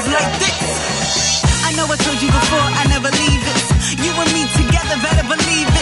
goes like this. I know I told you before, I never leave it. You and me together, better believe it.